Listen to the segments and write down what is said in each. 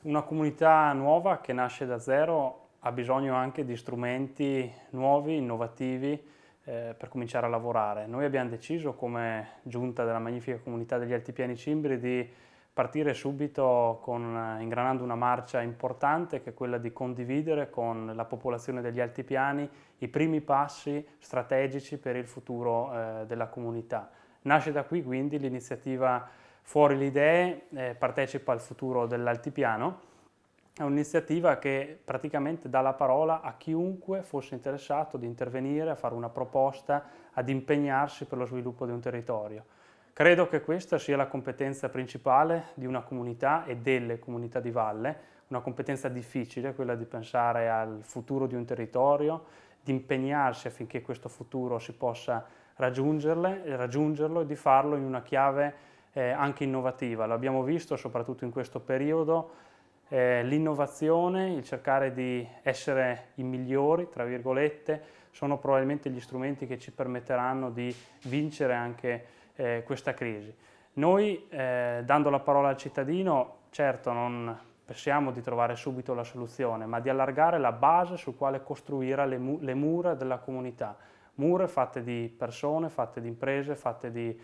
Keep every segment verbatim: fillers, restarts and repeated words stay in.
Una comunità nuova che nasce da zero ha bisogno anche di strumenti nuovi, innovativi, eh, per cominciare a lavorare. Noi abbiamo deciso, come giunta della magnifica comunità degli Altipiani Cimbri, di partire subito con, ingranando una marcia importante, che è quella di condividere con la popolazione degli Altipiani i primi passi strategici per il futuro eh, della comunità. Nasce da qui quindi l'iniziativa Fuori le idee, eh, partecipa al futuro dell'Altipiano. È un'iniziativa che praticamente dà la parola a chiunque fosse interessato di intervenire, a fare una proposta, ad impegnarsi per lo sviluppo di un territorio. Credo che questa sia la competenza principale di una comunità e delle comunità di valle, una competenza difficile, quella di pensare al futuro di un territorio, di impegnarsi affinché questo futuro si possa raggiungerlo e di farlo in una chiave eh, anche innovativa. Lo abbiamo visto soprattutto in questo periodo, eh, l'innovazione, il cercare di essere i migliori, tra virgolette, sono probabilmente gli strumenti che ci permetteranno di vincere anche eh, questa crisi. Noi, eh, dando la parola al cittadino, certo non pensiamo di trovare subito la soluzione, ma di allargare la base sul quale costruire le, mu le mura della comunità. Mura fatte di persone, fatte di imprese, fatte di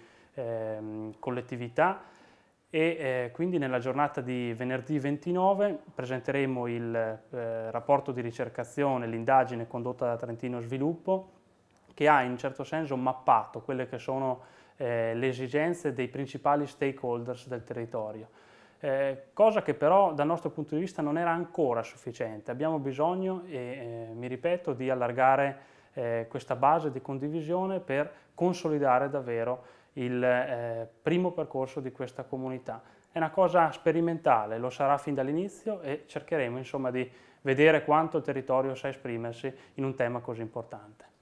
eh, collettività, e eh, quindi nella giornata di venerdì ventinove presenteremo il eh, rapporto di ricercazione, l'indagine condotta da Trentino Sviluppo, che ha in un certo senso mappato quelle che sono eh, le esigenze dei principali stakeholders del territorio. Eh, cosa che però dal nostro punto di vista non era ancora sufficiente. Abbiamo bisogno, e eh, mi ripeto, di allargare eh, questa base di condivisione per consolidare davvero il eh, primo percorso di questa comunità. È una cosa sperimentale, lo sarà fin dall'inizio e cercheremo insomma di vedere quanto il territorio sa esprimersi in un tema così importante.